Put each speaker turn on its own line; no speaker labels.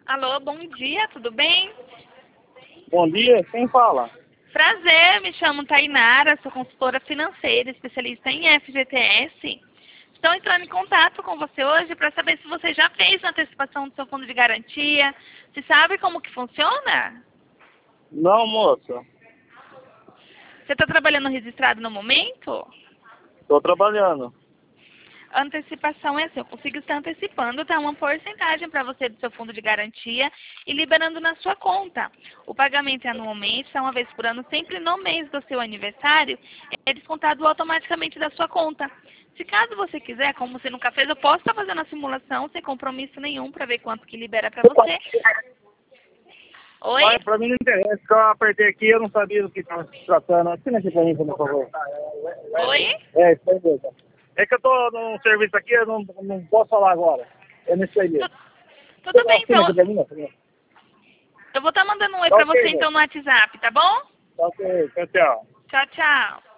Alô, bom dia, tudo bem?
Bom dia, quem fala?
Prazer, me chamo Tainara, sou consultora financeira, especialista em FGTS. Estou entrando em contato com você hoje para saber se você já fez uma antecipação do seu fundo de garantia. Você sabe como que funciona?
Não, moça.
Você está trabalhando registrado no momento?
Estou trabalhando.
A antecipação é assim, eu consigo estar antecipando, tá? Uma porcentagem para você do seu fundo de garantia e liberando na sua conta. O pagamento é anualmente, é uma vez por ano, sempre no mês do seu aniversário, é descontado automaticamente da sua conta. Se caso você quiser, como você nunca fez, eu posso estar fazendo a simulação sem compromisso nenhum para ver quanto que libera para você. Oi?
Mas pra mim não interessa, que eu apertei aqui eu não sabia do que estava se tratando. Assina aqui pra mim, por favor.
Oi?
É, isso aí mesmo. É que eu tô num serviço aqui, eu não posso falar agora. É nesse aí mesmo.
Tudo bem,
Assina
então.
aqui pra mim, não.
Eu vou estar mandando um oi
Tá
para
ok,
você então
moça.
no WhatsApp, tá bom?
Tá ok, tchau, tchau.
Tchau, tchau.